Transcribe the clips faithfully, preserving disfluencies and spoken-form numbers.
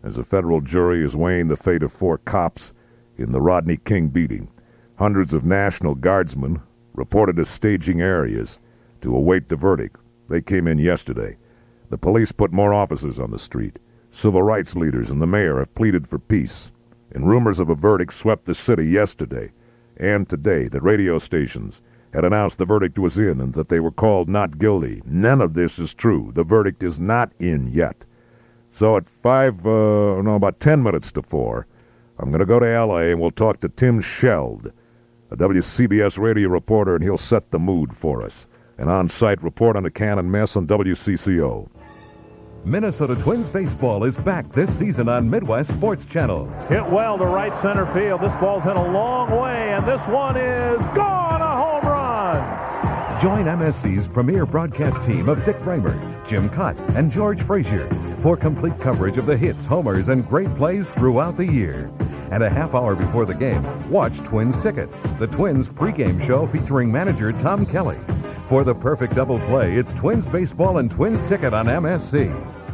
as a federal jury is weighing the fate of four cops in the Rodney King beating. Hundreds of National Guardsmen reported as staging areas to await the verdict. They came in yesterday. The police put more officers on the street. Civil rights leaders and the mayor have pleaded for peace. And rumors of a verdict swept the city yesterday and today that radio stations had announced the verdict was in and that they were called not guilty. None of this is true. The verdict is not in yet. So at five, uh, no, about ten minutes to four, I'm going to go to L A and we'll talk to Tim Sheld, a W C B S radio reporter, and he'll set the mood for us. An on-site report on the Cannon Mess on W C C O. Minnesota Twins baseball is back this season on Midwest Sports Channel. Hit well to right center field. This ball's hit a long way, and this one is gone, a home run. Join M S C's premier broadcast team of Dick Bramer, Jim Cott, and George Frazier for complete coverage of the hits, homers, and great plays throughout the year. And a half hour before the game, watch Twins Ticket, the Twins pregame show featuring manager Tom Kelly. For the perfect double play, it's Twins baseball and Twins Ticket on M S C.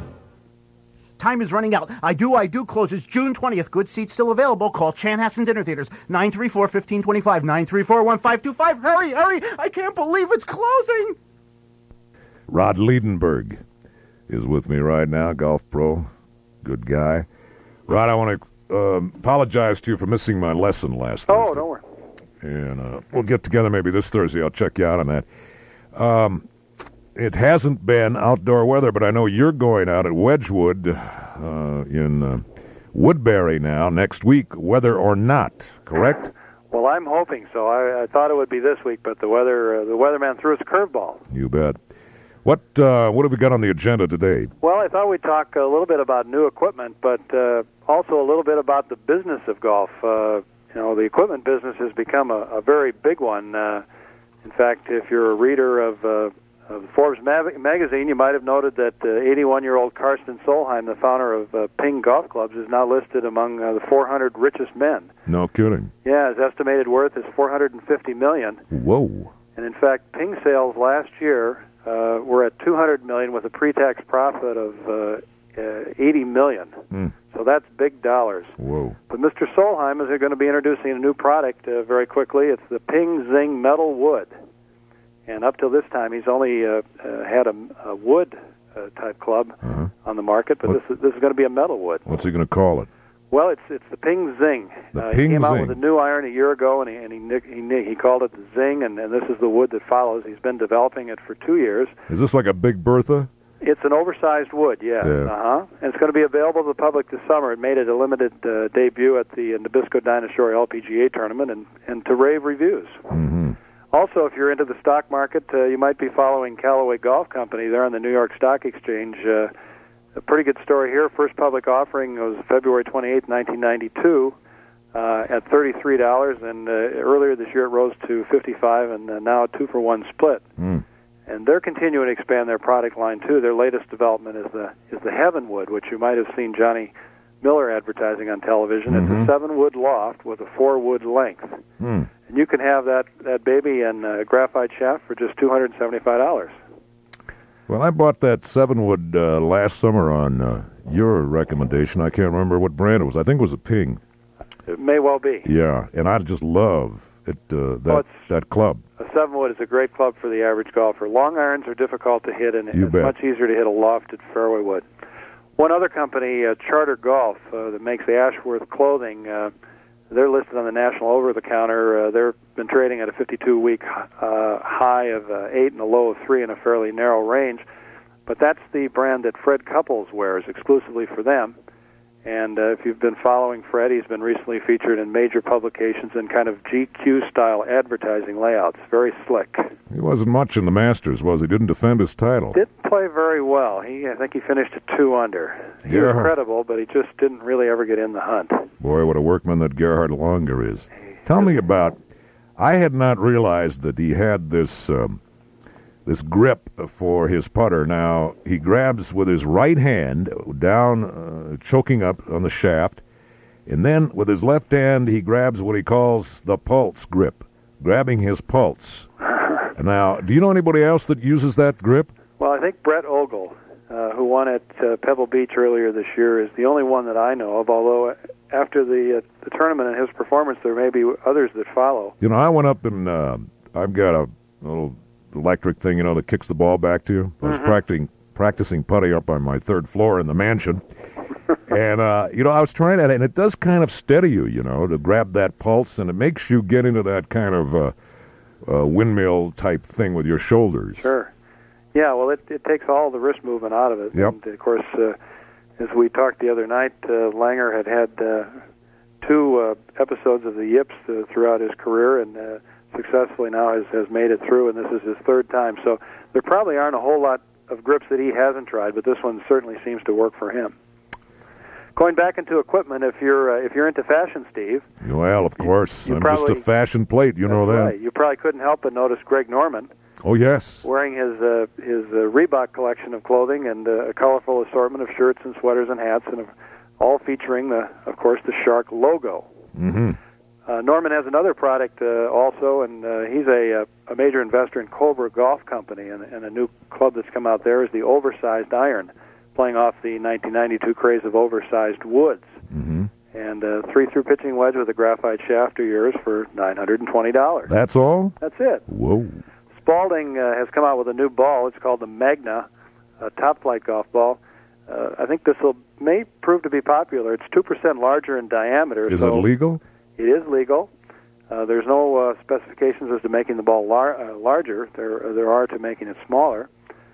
Time is running out. I Do, I Do closes June twentieth. Good seats still available. Call Chanhassen Dinner Theaters, nine three four, one five two five, nine three four, one five two five. Hurry, hurry! I can't believe it's closing! Rod Liedenberg is with me right now, golf pro. Good guy. Rod, I want to uh, apologize to you for missing my lesson last Thursday. Oh, don't worry. And uh, we'll get together maybe this Thursday. I'll check you out on that. Um, it hasn't been outdoor weather, but I know you're going out at Wedgwood uh, in uh, Woodbury now next week, weather or not, correct? Well, I'm hoping so. I, I thought it would be this week, but the weather uh, the weatherman threw us a curveball. You bet. What uh, what have we got on the agenda today? Well, I thought we'd talk a little bit about new equipment, but uh, also a little bit about the business of golf. Uh, you know, the equipment business has become a, a very big one. Uh, in fact, if you're a reader of, uh, of Forbes mag- magazine, you might have noted that uh, eighty-one-year-old Karsten Solheim, the founder of uh, Ping Golf Clubs, is now listed among uh, the four hundred richest men. No kidding. Yeah, his estimated worth is four hundred fifty million dollars. Whoa. And in fact, Ping sales last year uh, were at two hundred million dollars with a pre-tax profit of uh, uh, eighty million dollars. Mm. So that's big dollars. Whoa. But Mister Solheim is going to be introducing a new product uh, very quickly. It's the Ping Zing Metal Wood. And up till this time, he's only uh, uh, had a, a wood uh, type club uh-huh. on the market, but what? this is this is going to be a metal wood. What's he going to call it? Well, it's it's the Ping Zing. The uh, Ping he came out Zing. with a new iron a year ago, and he and he he, he called it the Zing, and, and this is the wood that follows. He's been developing it for two years. Is this like a Big Bertha? It's an oversized wood, yeah. Yeah. Uh-huh. And it's going to be available to the public this summer. It made it a limited uh, debut at the Nabisco Dinosaur L P G A tournament, and, and to rave reviews. Mm-hmm. Also, if you're into the stock market, uh, you might be following Callaway Golf Company. They're on the New York Stock Exchange. Uh, a pretty good story here. First public offering was February twenty-eighth, nineteen ninety-two, uh, at thirty-three dollars, and uh, earlier this year it rose to fifty-five dollars, and uh, now a two-for-one split. Mm. And they're continuing to expand their product line, too. Their latest development is the is the Heavenwood, which you might have seen Johnny Miller advertising on television. Mm-hmm. It's a seven-wood loft with a four-wood length. Mm. And you can have that, that baby and uh, graphite shaft for just two hundred seventy-five dollars. Well, I bought that seven-wood uh, last summer on uh, your recommendation. I can't remember what brand it was. I think it was a Ping. It may well be. Yeah, and I just love it. Uh, that Well, that club. A seven-wood is a great club for the average golfer. Long irons are difficult to hit, and You it's bet. much easier to hit a lofted fairway wood. One other company, uh, Charter Golf, uh, that makes the Ashworth clothing, uh, they're listed on the national over-the-counter. Uh, they've been trading at a fifty-two-week uh, high of uh, eight and a low of three in a fairly narrow range. But that's the brand that Fred Couples wears exclusively for them. And uh, if you've been following Fred, he's been recently featured in major publications in kind of G Q-style advertising layouts. Very slick. He wasn't much in the Masters, was he? Didn't defend his title. Didn't play very well. He, I think he finished at two under. He Yeah. was credible, but he just didn't really ever get in the hunt. Boy, what a workman that Gerhard Langer is. Tell me about, I had not realized that he had this um, this grip for his putter. Now, he grabs with his right hand down, uh, choking up on the shaft, and then with his left hand he grabs what he calls the pulse grip, grabbing his pulse. Now, do you know anybody else that uses that grip? Well, I think Brett Ogle uh, who won at uh, Pebble Beach earlier this year, is the only one that I know of, although after the uh, the tournament and his performance, there may be others that follow. You know, I went up and uh, I've got a little electric thing, you know, that kicks the ball back to you. I was mm-hmm. practicing, practicing putting up on my third floor in the mansion. And, uh, you know, I was trying that, and it does kind of steady you, you know, to grab that pulse, and it makes you get into that kind of uh, uh, windmill-type thing with your shoulders. Sure. Yeah, well, it, it takes all the wrist movement out of it. Yep. And, of course, uh, as we talked the other night, uh, Langer had had uh, two uh, episodes of the yips uh, throughout his career, and uh, successfully now has, has made it through, and this is his third time. So there probably aren't a whole lot of grips that he hasn't tried, but this one certainly seems to work for him. Going back into equipment, if you're uh, if you're into fashion, Steve. Well, of course, you I'm probably, just a fashion plate. You know that. Right. You probably couldn't help but notice Greg Norman. Oh yes. Wearing his uh, his uh, Reebok collection of clothing and uh, a colorful assortment of shirts and sweaters and hats, and uh, all featuring the, of course, the Shark logo. Mm-hmm. Uh, Norman has another product uh, also, and uh, he's a a major investor in Cobra Golf Company, and, and a new club that's come out there is the Oversized Iron, playing off the nineteen ninety-two craze of oversized woods. Mm-hmm. And a three-through pitching wedge with a graphite shaft are yours for nine hundred twenty dollars. That's all? That's it. Whoa. Spalding uh, has come out with a new ball. It's called the Magna, a top-flight golf ball. Uh, I think this will may prove to be popular. It's two percent larger in diameter. Is so it legal? It is legal. Uh, there's no uh, specifications as to making the ball lar- uh, larger. There, there are to making it smaller.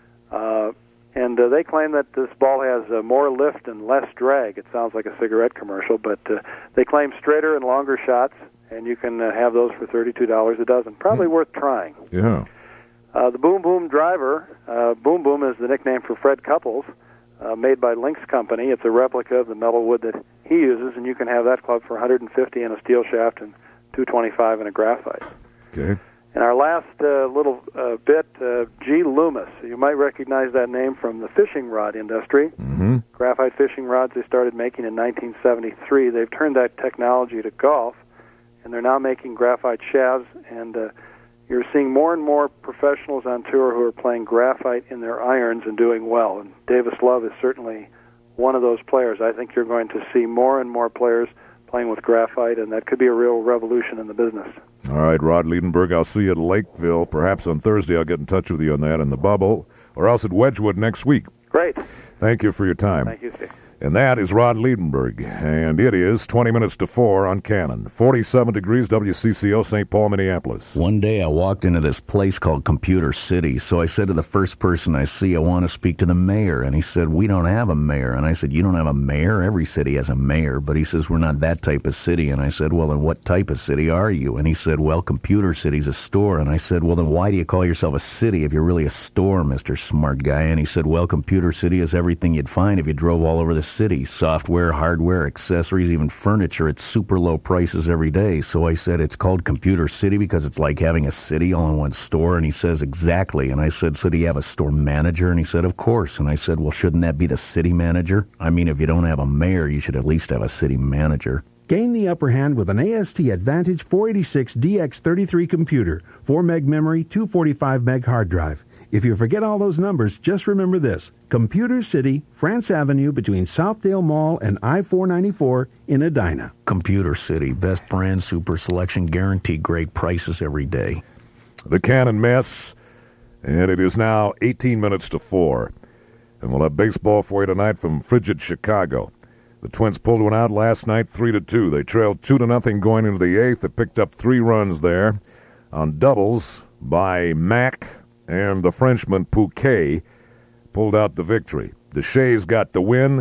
Uh, And uh, they claim that this ball has uh, more lift and less drag. It sounds like a cigarette commercial, but uh, they claim straighter and longer shots, and you can uh, have those for thirty-two dollars a dozen. Probably mm. worth trying. Yeah. Uh, the Boom Boom driver, uh, Boom Boom is the nickname for Fred Couples, uh, made by Lynx Company. It's a replica of the metal wood that he uses, and you can have that club for one hundred fifty dollars in a steel shaft and two hundred twenty-five dollars in a graphite. Okay. And our last uh, little uh, bit, uh, G. Loomis. You might recognize that name from the fishing rod industry. Mm-hmm. Graphite fishing rods they started making in nineteen seventy-three. They've turned that technology to golf, and they're now making graphite shafts. And uh, you're seeing more and more professionals on tour who are playing graphite in their irons and doing well. And Davis Love is certainly one of those players. I think you're going to see more and more players playing with graphite, and that could be a real revolution in the business. All right, Rod Liedenberg, I'll see you at Lakeville. Perhaps on Thursday I'll get in touch with you on that in the bubble, or else at Wedgwood next week. Great. Thank you for your time. Thank you, Steve. And that is Rod Liedenberg, and it is twenty minutes to four on Cannon. forty-seven degrees W C C O, Saint Paul, Minneapolis. One day I walked into this place called Computer City, so I said to the first person I see, I want to speak to the mayor, and he said, we don't have a mayor. And I said, you don't have a mayor? Every city has a mayor, but he says, we're not that type of city. And I said, well, then what type of city are you? And he said, well, Computer City's a store. And I said, well, then why do you call yourself a city if you're really a store, Mister Smart Guy? And he said, well, Computer City is everything you'd find if you drove all over the city. Software, hardware, accessories, even furniture at super low prices every day. So I said, it's called Computer City because it's like having a city all in one store. And he says, exactly. And I said, so do you have a store manager? And he said, of course. And I said, well, shouldn't that be the city manager? I mean, if you don't have a mayor, you should at least have a city manager. Gain the upper hand with an A S T Advantage four eighty-six D X thirty-three computer, four meg memory, two forty-five meg hard drive. If you forget all those numbers, just remember this. Computer City, France Avenue between Southdale Mall and I four ninety-four in Edina. Computer City, best brand, super selection, guaranteed great prices every day. The Cannon Mess, and it is now eighteen minutes to four. And we'll have baseball for you tonight from frigid Chicago. The Twins pulled one out last night, three to two. They trailed two to nothing going into the eighth. They picked up three runs there on doubles by Mack, and the Frenchman Pouquet pulled out the victory. Deshays got the win,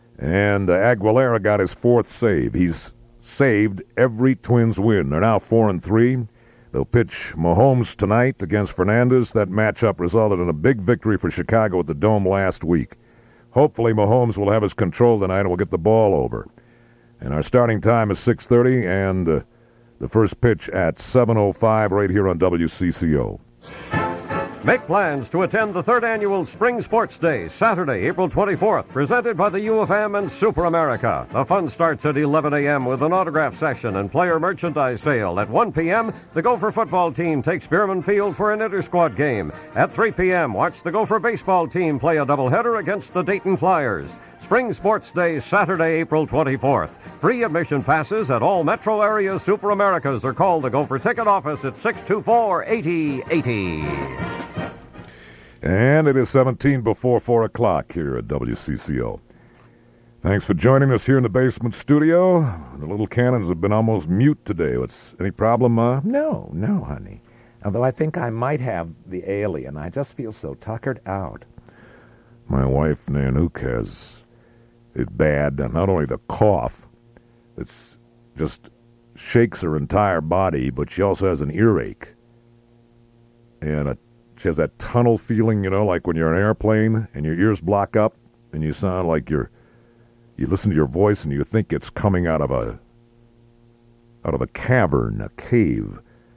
and uh, Aguilera got his fourth save. He's saved every Twins win. They're now four and three. They'll pitch Mahomes tonight against Fernandez. That matchup resulted in a big victory for Chicago at the Dome last week. Hopefully Mahomes will have his control tonight and will get the ball over. And our starting time is six thirty, and uh, the first pitch at seven oh five right here on W C C O. Make plans to attend the third annual Spring Sports Day, Saturday, April twenty-fourth, presented by the U of M and Super America. The fun starts at eleven a.m. with an autograph session and player merchandise sale. At one p.m., the Gopher football team takes Bierman Field for an inter-squad game. At three p.m., watch the Gopher baseball team play a doubleheader against the Dayton Flyers. Spring Sports Day, Saturday, April twenty-fourth. Free admission passes at all metro area Super Americas or call the Gopher ticket office at six two four, eight oh eight oh. And it is seventeen before four o'clock here at W C C O. Thanks for joining us here in the basement studio. The little cannons have been almost mute today. What's any problem, Ma? No, no, honey. Although I think I might have the alien. I just feel so tuckered out. My wife, Nanook, has it bad. Not only the cough, it's just shakes her entire body, but she also has an earache. And a She has that tunnel feeling, you know, like when you're in an airplane and your ears block up and you sound like you're, you listen to your voice and you think it's coming out of a, out of a cavern, a cave.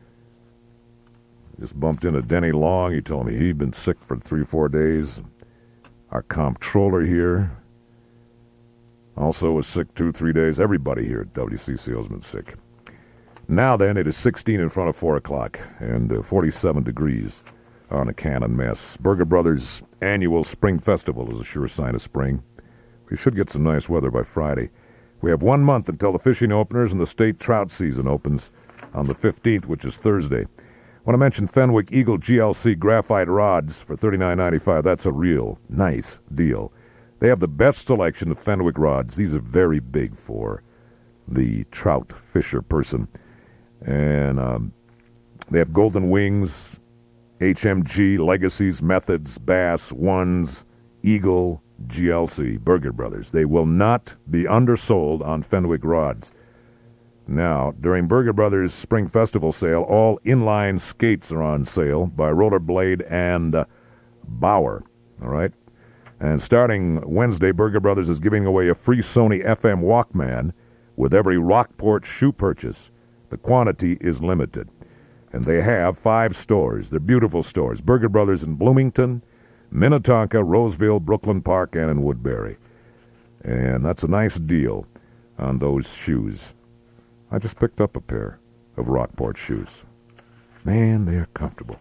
Just bumped into Denny Long. He told me he'd been sick for three, four days. Our comptroller here also was sick two, three days. Everybody here at W C C O has been sick. Now then, it is sixteen in front of four o'clock and uh, forty-seven degrees. On a Cannon Mess. Burger Brothers' annual Spring Festival is a sure sign of spring. We should get some nice weather by Friday. We have one month until the fishing openers and the state trout season opens on the fifteenth, which is Thursday. I want to mention Fenwick Eagle G L C graphite rods for thirty-nine ninety-five. That's a real nice deal. They have the best selection of Fenwick rods. These are very big for the trout fisher person. And um, they have Golden Wings, H M G, Legacies, Methods, Bass, Ones, Eagle, G L C, Burger Brothers. They will not be undersold on Fenwick rods. Now, during Burger Brothers' Spring Festival sale, all inline skates are on sale by Rollerblade and uh, Bauer. All right? And starting Wednesday, Burger Brothers is giving away a free Sony F M Walkman with every Rockport shoe purchase. The quantity is limited. And they have five stores. They're beautiful stores. Burger Brothers in Bloomington, Minnetonka, Roseville, Brooklyn Park, and in Woodbury. And that's a nice deal on those shoes. I just picked up a pair of Rockport shoes. Man, they're comfortable.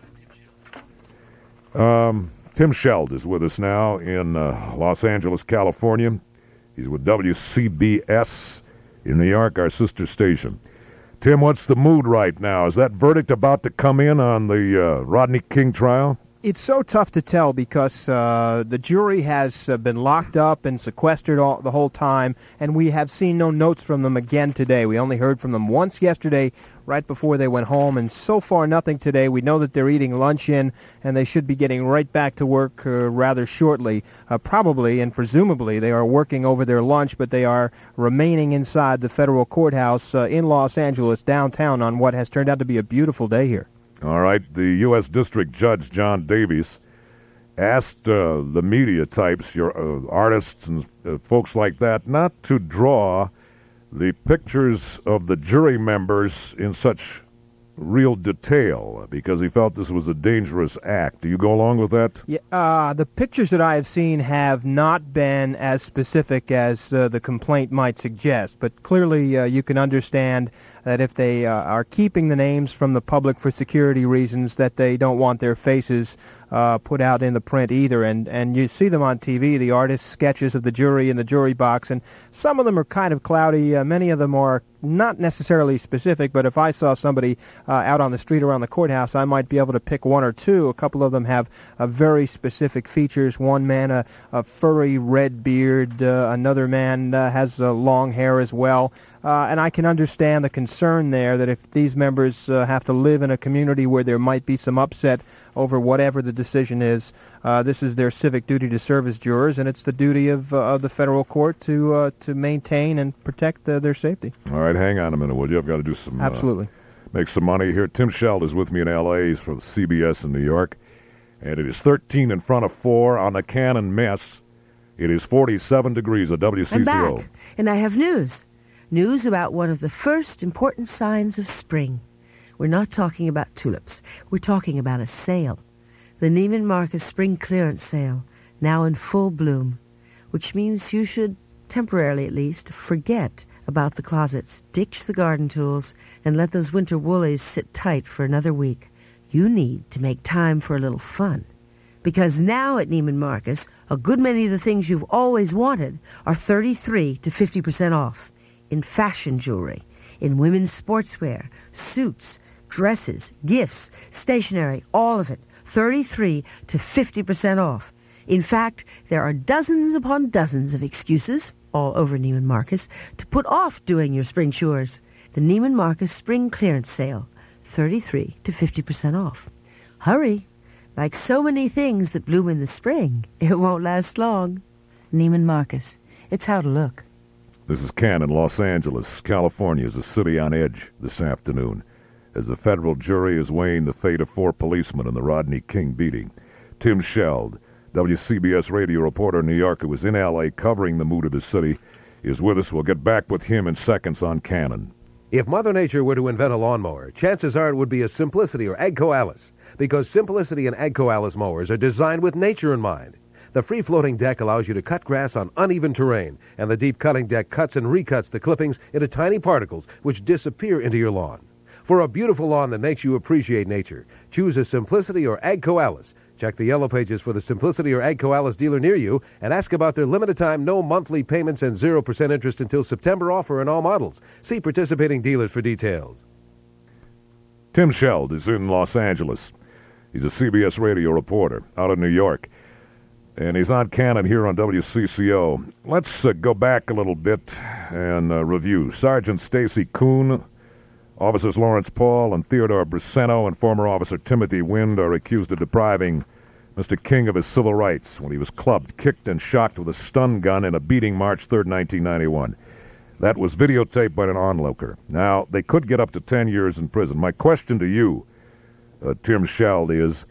Um, Tim Sheld is with us now in uh, Los Angeles, California. He's with W C B S in New York, our sister station. Tim, what's the mood right now? Is that verdict about to come in on the uh, Rodney King trial? It's so tough to tell because uh, the jury has uh, been locked up and sequestered all, the whole time, and we have seen no notes from them again today. We only heard from them once yesterday, right before they went home, and so far nothing today. We know that they're eating lunch in, and they should be getting right back to work uh, rather shortly. Uh, probably and presumably they are working over their lunch, but they are remaining inside the federal courthouse uh, in Los Angeles, downtown, on what has turned out to be a beautiful day here. All right, the U S District Judge John Davies asked uh, the media types, your uh, artists and uh, folks like that, not to draw the pictures of the jury members in such real detail because he felt this was a dangerous act. Do you go along with that? Yeah, uh, the pictures that I have seen have not been as specific as uh, the complaint might suggest, but clearly uh, you can understand that if they uh, are keeping the names from the public for security reasons, that they don't want their faces uh, put out in the print either. And, and you see them on T V, the artist sketches of the jury in the jury box, and some of them are kind of cloudy. Uh, many of them are not necessarily specific, but if I saw somebody uh, out on the street around the courthouse, I might be able to pick one or two. A couple of them have uh, very specific features. One man, a, a furry red beard. Uh, another man uh, has uh, long hair as well. Uh, and I can understand the concern there that if these members uh, have to live in a community where there might be some upset over whatever the decision is, uh, this is their civic duty to serve as jurors, and it's the duty of, uh, of the federal court to uh, to maintain and protect uh, their safety. All right, hang on a minute, would you? I've got to do some... Absolutely. Uh, make some money here. Tim Sheld is with me in L A. He's from C B S in New York. And it is thirteen in front of four on the Cannon Mess. It is forty-seven degrees at W C C O. I'm back, and I have news. News about one of the first important signs of spring. We're not talking about tulips. We're talking about a sale. The Neiman Marcus spring clearance sale, now in full bloom, which means you should, temporarily at least, forget about the closets, ditch the garden tools, and let those winter woolies sit tight for another week. You need to make time for a little fun. Because now at Neiman Marcus, a good many of the things you've always wanted are thirty-three to fifty percent off. In fashion jewelry, in women's sportswear, suits, dresses, gifts, stationery, all of it, thirty-three to fifty percent off. In fact, there are dozens upon dozens of excuses, all over Neiman Marcus, to put off doing your spring chores. The Neiman Marcus Spring Clearance Sale, thirty-three to fifty percent off. Hurry! Like so many things that bloom in the spring, it won't last long. Neiman Marcus. It's how to look. This is Ken in Los Angeles. California is a city on edge this afternoon as the federal jury is weighing the fate of four policemen in the Rodney King beating. Tim Sheld, W C B S radio reporter in New York who was in L A covering the mood of the city, is with us. We'll get back with him in seconds on Cannon. If Mother Nature were to invent a lawnmower, chances are it would be a Simplicity or AGCO Alice, because Simplicity and AGCO Alice mowers are designed with nature in mind. The free-floating deck allows you to cut grass on uneven terrain, and the deep cutting deck cuts and recuts the clippings into tiny particles which disappear into your lawn. For a beautiful lawn that makes you appreciate nature, choose a Simplicity or AGCO Alice. Check the yellow pages for the Simplicity or AGCO Alice dealer near you and ask about their limited-time, no monthly payments and zero percent interest until September offer in all models. See participating dealers for details. Tim Sheld is in Los Angeles. He's a C B S radio reporter out of New York, and he's on Cannon here on W C C O. Let's uh, go back a little bit and uh, review. Sergeant Stacy Kuhn, Officers Lawrence Paul and Theodore Braceno, and former Officer Timothy Wind are accused of depriving Mister King of his civil rights when he was clubbed, kicked, and shocked with a stun gun in a beating March third, nineteen ninety-one. That was videotaped by an onlooker. Now, they could get up to ten years in prison. My question to you, uh, Tim Sheld, is,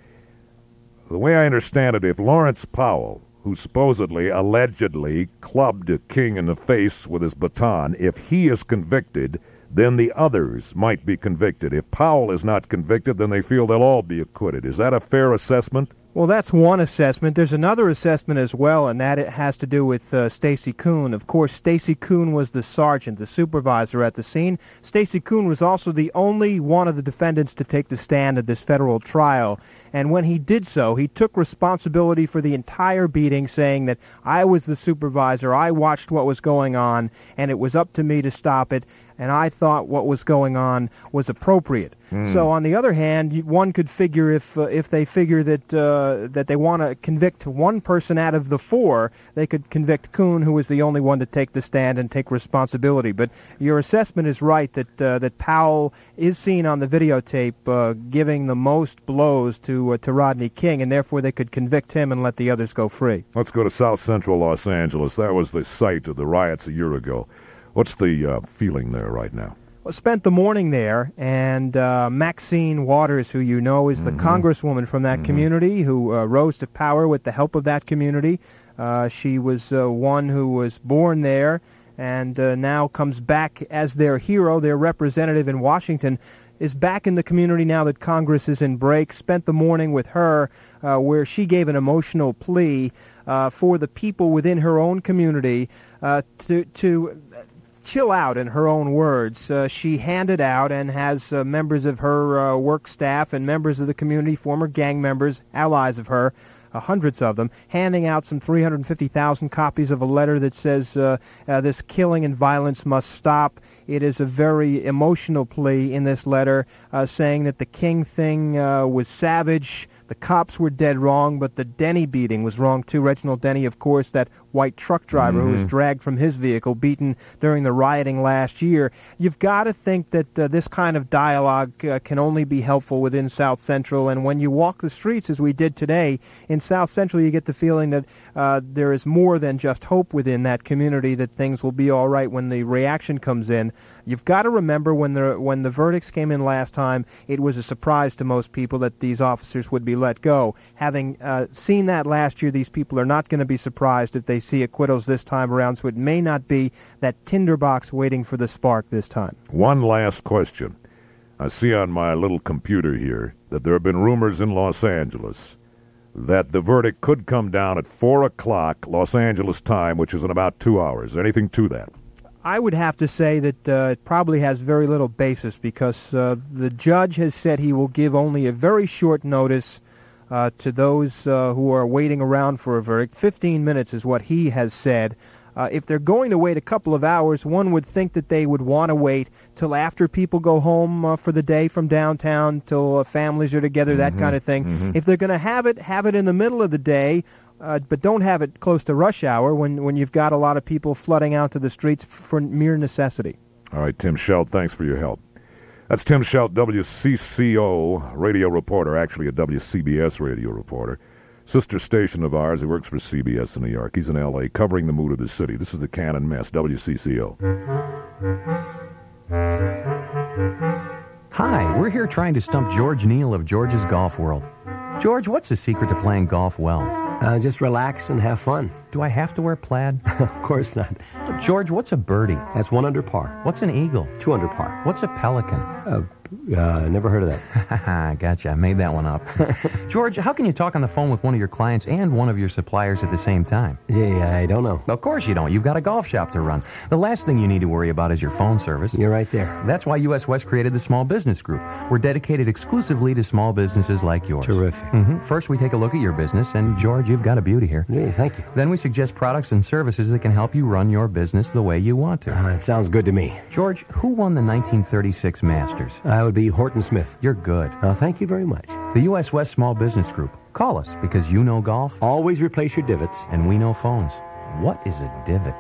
the way I understand it, if Lawrence Powell, who supposedly, allegedly, clubbed King in the face with his baton, if he is convicted, then the others might be convicted. If Powell is not convicted, then they feel they'll all be acquitted. Is that a fair assessment? Well, that's one assessment. There's another assessment as well, and that it has to do with uh, Stacy Kuhn. Of course, Stacy Kuhn was the sergeant, the supervisor at the scene. Stacy Kuhn was also the only one of the defendants to take the stand at this federal trial. And when he did so, he took responsibility for the entire beating, saying that I was the supervisor, I watched what was going on, and it was up to me to stop it, and I thought what was going on was appropriate. Mm. So on the other hand, one could figure if uh, if they figure that uh, that they want to convict one person out of the four, they could convict Kuhn, who was the only one to take the stand and take responsibility. But your assessment is right that uh, that Powell is seen on the videotape uh, giving the most blows to uh, to Rodney King, and therefore they could convict him and let the others go free. Let's go to South Central Los Angeles. That was the site of the riots a year ago. What's the uh, feeling there right now? Well, spent the morning there, and uh, Maxine Waters, who you know is the mm-hmm. congresswoman from that mm-hmm. community, who uh, rose to power with the help of that community. Uh, she was uh, one who was born there and uh, now comes back as their hero, their representative in Washington, is back in the community now that Congress is in break. Spent the morning with her uh, where she gave an emotional plea uh, for the people within her own community uh, to to chill out, in her own words. Uh, she handed out and has uh, members of her uh, work staff and members of the community, former gang members, allies of her, uh, hundreds of them, handing out some three hundred fifty thousand copies of a letter that says uh, uh, this killing and violence must stop. It is a very emotional plea in this letter, uh, saying that the King thing uh, was savage, the cops were dead wrong, but the Denny beating was wrong too. Reginald Denny, of course, that white truck driver mm-hmm. who was dragged from his vehicle, beaten during the rioting last year. You've got to think that uh, this kind of dialogue uh, can only be helpful within South Central, and when you walk the streets, as we did today, in South Central, you get the feeling that uh, there is more than just hope within that community that things will be all right when the reaction comes in. You've got to remember when the when the verdicts came in last time, it was a surprise to most people that these officers would be let go. Having uh, seen that last year, these people are not going to be surprised if they see acquittals this time around, so it may not be that tinderbox waiting for the spark this time. One last question. I see on my little computer here that there have been rumors in Los Angeles that the verdict could come down at four o'clock Los Angeles time, which is in about two hours. Anything to that? I would have to say that uh, it probably has very little basis because uh, the judge has said he will give only a very short notice uh, to those uh, who are waiting around for a verdict. Fifteen minutes is what he has said. Uh, if they're going to wait a couple of hours, one would think that they would want to wait till after people go home uh, for the day from downtown, till uh, families are together, that Mhm, kind of thing. mhm. If they're going to have it, have it in the middle of the day, uh, but don't have it close to rush hour when, when you've got a lot of people flooding out to the streets for mere necessity. All right, Tim Schelt, thanks for your help. That's Tim Schelt, W C C O radio reporter, actually a W C B S radio reporter. Sister station of ours, he works for C B S in New York. He's in L A covering the mood of the city. This is the Cannon Mess, W C C O. Hi, we're here trying to stump George Neal of George's Golf World. George, what's the secret to playing golf well? Uh, just relax and have fun. Do I have to wear plaid? Of course not. George, what's a birdie? That's one under par. What's an eagle? Two under par. What's a pelican? Uh, uh, never heard of that. Gotcha, I made that one up. George, how can you talk on the phone with one of your clients and one of your suppliers at the same time? Yeah, I don't know. Of course you don't. You've got a golf shop to run. The last thing you need to worry about is your phone service. You're right there. That's why U S West created the Small Business Group. We're dedicated exclusively to small businesses like yours. Terrific. Mm-hmm. First, we take a look at your business, and George, you've got a beauty here. Yeah, thank you. Then we suggest products and services that can help you run your business the way you want to. Uh, that sounds good to me. George, who won the nineteen thirty-six Masters? That uh, would be Horton Smith. You're good. Uh, thank you very much. The U S West Small Business Group. Call us because you know golf. Always replace your divots. And we know phones. What is a divot?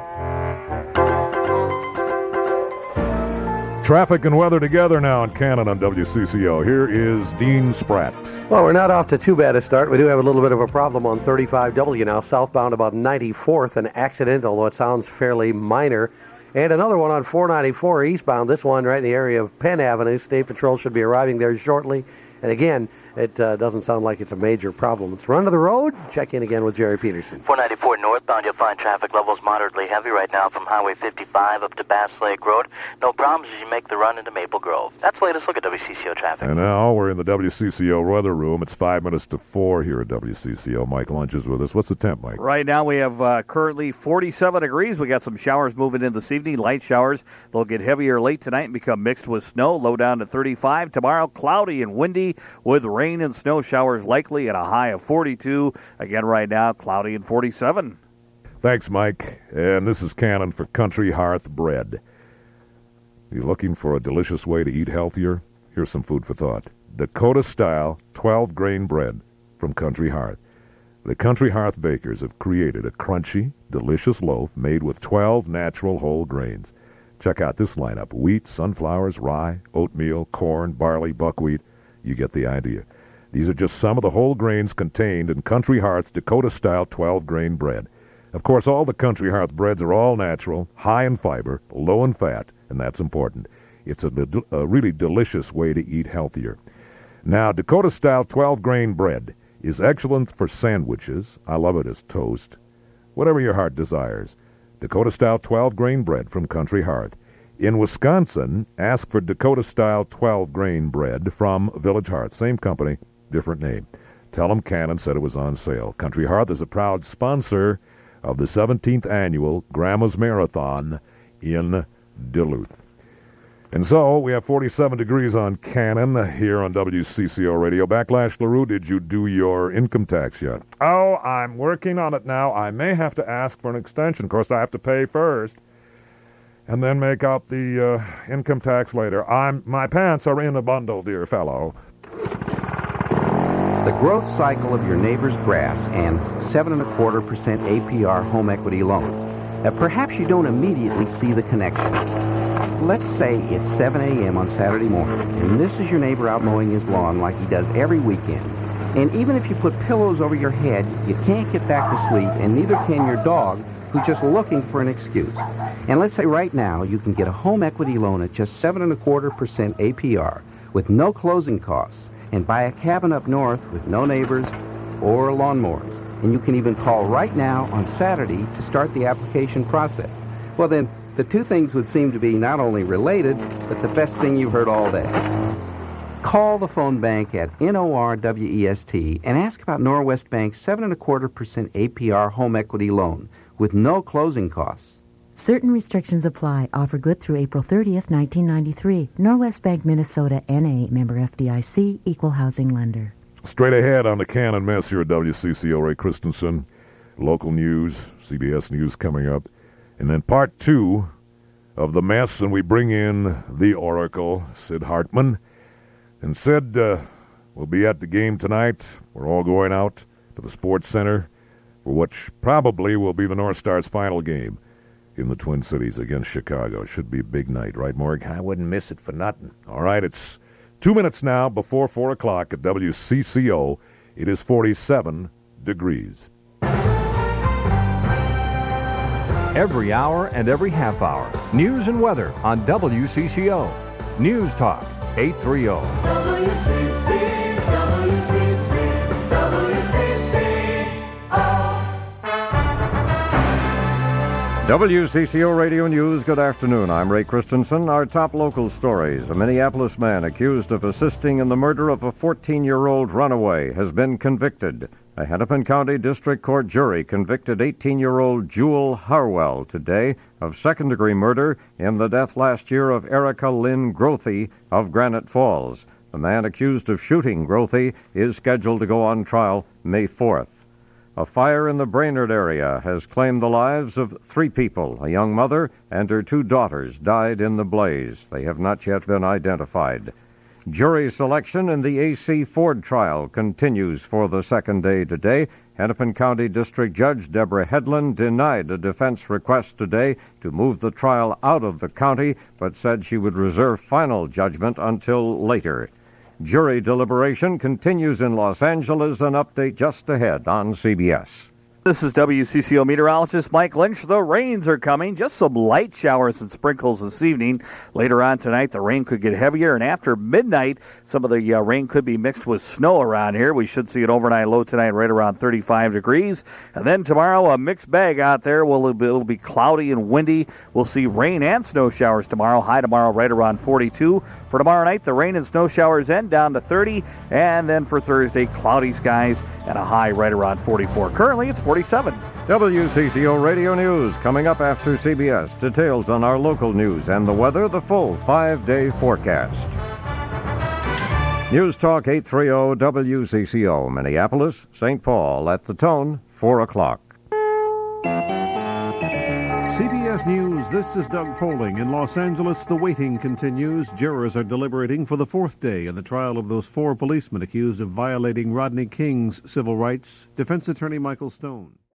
Traffic and weather together now in Cannon on W C C O. Here is Dean Spratt. Well, we're not off to too bad a start. We do have a little bit of a problem on thirty-five W now, southbound about ninety-fourth, an accident, although it sounds fairly minor. And another one on four ninety-four eastbound, this one right in the area of Penn Avenue. State Patrol should be arriving there shortly. And again, it uh, doesn't sound like it's a major problem. Let's run to the road. Check in again with Jerry Peterson. four ninety-four northbound, you'll find traffic levels moderately heavy right now from Highway fifty-five up to Bass Lake Road. No problems as you make the run into Maple Grove. That's the latest look at W C C O traffic. And now we're in the W C C O weather room. It's five minutes to four here at W C C O. Mike Lunch is with us. What's the temp, Mike? Right now we have uh, currently forty-seven degrees. We got some showers moving in this evening, light showers. They'll get heavier late tonight and become mixed with snow. Low down to thirty-five. Tomorrow, cloudy and windy with rain and snow showers likely at a high of forty-two. Again, right now, cloudy and forty-seven. Thanks, Mike. And this is Cannon for Country Hearth Bread. You looking for a delicious way to eat healthier? Here's some food for thought. Dakota-style twelve-grain bread from Country Hearth. The Country Hearth bakers have created a crunchy, delicious loaf made with twelve natural whole grains. Check out this lineup: wheat, sunflowers, rye, oatmeal, corn, barley, buckwheat. You get the idea. These are just some of the whole grains contained in Country Hearth's Dakota-style twelve-grain bread. Of course, all the Country Hearth breads are all natural, high in fiber, low in fat, and that's important. It's a, a really delicious way to eat healthier. Now, Dakota-style twelve-grain bread is excellent for sandwiches. I love it as toast. Whatever your heart desires. Dakota-style twelve-grain bread from Country Hearth. In Wisconsin, ask for Dakota-style twelve-grain bread from Village Hearth. Same company, different name. Tell them Cannon said it was on sale. Country Hearth is a proud sponsor of the seventeenth annual Grandma's Marathon in Duluth. And so, we have forty-seven degrees on Cannon here on W C C O Radio. Backlash LaRue, did you do your income tax yet? Oh, I'm working on it now. I may have to ask for an extension. Of course, I have to pay first and then make out the uh, income tax later. I'm my pants are in a bundle, dear fellow. The growth cycle of your neighbor's grass and seven and a quarter percent A P R home equity loans. Now, perhaps you don't immediately see the connection. Let's say it's seven a.m. on Saturday morning, and this is your neighbor out mowing his lawn like he does every weekend. And even if you put pillows over your head, you can't get back to sleep, and neither can your dog, who's just looking for an excuse. And let's say right now you can get a home equity loan at just seven and a quarter percent A P R with no closing costs, and buy a cabin up north with no neighbors or lawnmowers. And you can even call right now on Saturday to start the application process. Well then, the two things would seem to be not only related, but the best thing you've heard all day. Call the phone bank at N O R W E S T and ask about Norwest Bank's seven and a quarter percent A P R home equity loan with no closing costs. Certain restrictions apply. Offer good through April thirtieth, nineteen ninety-three. Norwest Bank, Minnesota, N A, member F D I C, equal housing lender. Straight ahead on the Cannon Mess here at W C C O, Ray Christensen. Local news, C B S News coming up. And then part two of the mess, and we bring in the Oracle, Sid Hartman. And Sid uh, will be at the game tonight. We're all going out to the Sports Center for what probably will be the North Stars' final game in the Twin Cities against Chicago. Should be a big night, right, Morg? I wouldn't miss it for nothing. All right, it's two minutes now before four o'clock at W C C O. It is forty-seven degrees. Every hour and every half hour, news and weather on W C C O. News Talk eight thirty. W C C, W C C, W C C O. W C C O Radio News, good afternoon. I'm Ray Christensen. Our top local stories. A Minneapolis man accused of assisting in the murder of a fourteen-year-old runaway has been convicted. A Hennepin County District Court jury convicted eighteen-year-old Jewel Harwell today of second-degree murder in the death last year of Erica Lynn Grothe of Granite Falls. The man accused of shooting Grothe is scheduled to go on trial May fourth. A fire in the Brainerd area has claimed the lives of three people. A young mother and her two daughters died in the blaze. They have not yet been identified. Jury selection in the A C Ford trial continues for the second day today. Hennepin County District Judge Deborah Hedlund denied a defense request today to move the trial out of the county, but said she would reserve final judgment until later. Jury deliberation continues in Los Angeles. An update just ahead on C B S. This is W C C O meteorologist Mike Lynch. The rains are coming. Just some light showers and sprinkles this evening. Later on tonight, the rain could get heavier, and after midnight, some of the uh, rain could be mixed with snow around here. We should see an overnight low tonight right around thirty-five degrees. And then tomorrow, a mixed bag out there. Will it'll be cloudy and windy. We'll see rain and snow showers tomorrow. High tomorrow right around forty-two. For tomorrow night, the rain and snow showers end down to thirty. And then for Thursday, cloudy skies and a high right around forty-four. Currently, it's forty-seven. W C C O Radio News coming up after C B S. Details on our local news and the weather, the full five-day forecast. News Talk eight thirty W C C O, Minneapolis, Saint Paul at the Tone, four o'clock. C B S News, this is Doug Poling. In Los Angeles, the waiting continues. Jurors are deliberating for the fourth day in the trial of those four policemen accused of violating Rodney King's civil rights. Defense attorney Michael Stone.